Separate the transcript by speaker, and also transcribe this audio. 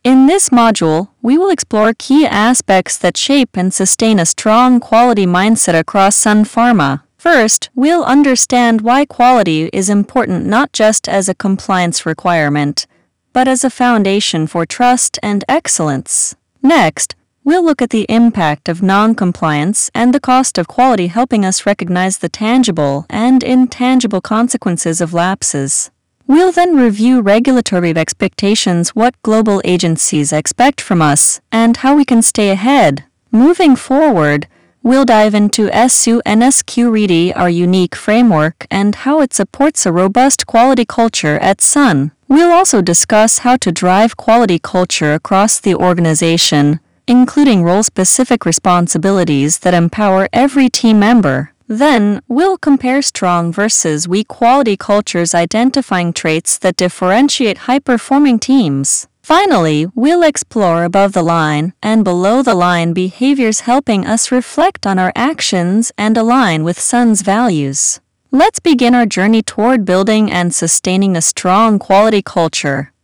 Speaker 1: In this module, we will explore key aspects that shape and sustain a strong quality mindset across Sun Pharma. First, we'll understand why quality is important not just as a compliance requirement, but as a foundation for trust and excellence. Next, we'll look at the impact of non-compliance and the cost of quality, helping us recognize the tangible and intangible consequences of lapses. We'll then review regulatory expectations, what global agencies expect from us, and how we can stay ahead. Moving forward, we'll dive into SUNSQ-READY, our unique framework, and how it supports a robust quality culture at Sun. We'll also discuss how to drive quality culture across the organization, including role-specific responsibilities that empower every team member. Then, we'll compare strong versus weak quality cultures, identifying traits that differentiate high-performing teams. Finally, we'll explore above-the-line and below-the-line behaviors, helping us reflect on our actions and align with Sun's values. Let's begin our journey toward building and sustaining a strong quality culture.